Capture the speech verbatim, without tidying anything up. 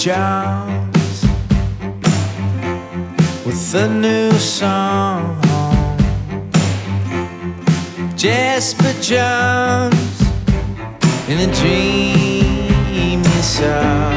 Jones with a new song. Jasper Jones in a dreamy song.